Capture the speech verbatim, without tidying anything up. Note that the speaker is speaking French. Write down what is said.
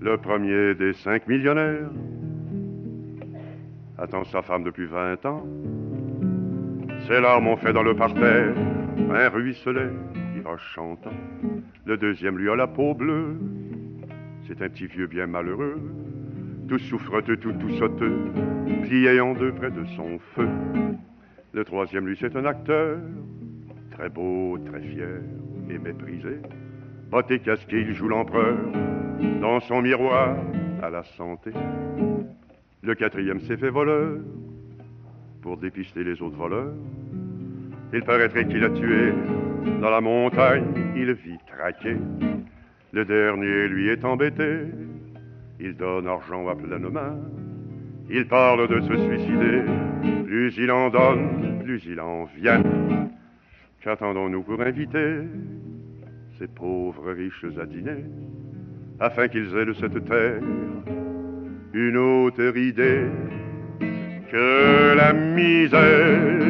Le premier des cinq millionnaires attend sa femme depuis vingt ans. Ses larmes ont fait dans le parterre un ruisselet qui va chantant. Le deuxième lui a la peau bleue, c'est un petit vieux bien malheureux, tout souffreteux, tout tout sauteux, plié en deux près de son feu. Le troisième, lui, c'est un acteur, très beau, très fier et méprisé. Botté casqué, il joue l'empereur dans son miroir à la santé. Le quatrième s'est fait voleur pour dépister les autres voleurs. Il paraîtrait qu'il a tué dans la montagne, il vit traqué. Le dernier, lui, est embêté, il donne argent à pleine main. Il parle de se suicider, plus il en donne, plus il en vient. Qu'attendons-nous pour inviter ces pauvres riches à dîner, afin qu'ils aient de cette terre une autre idée que la misère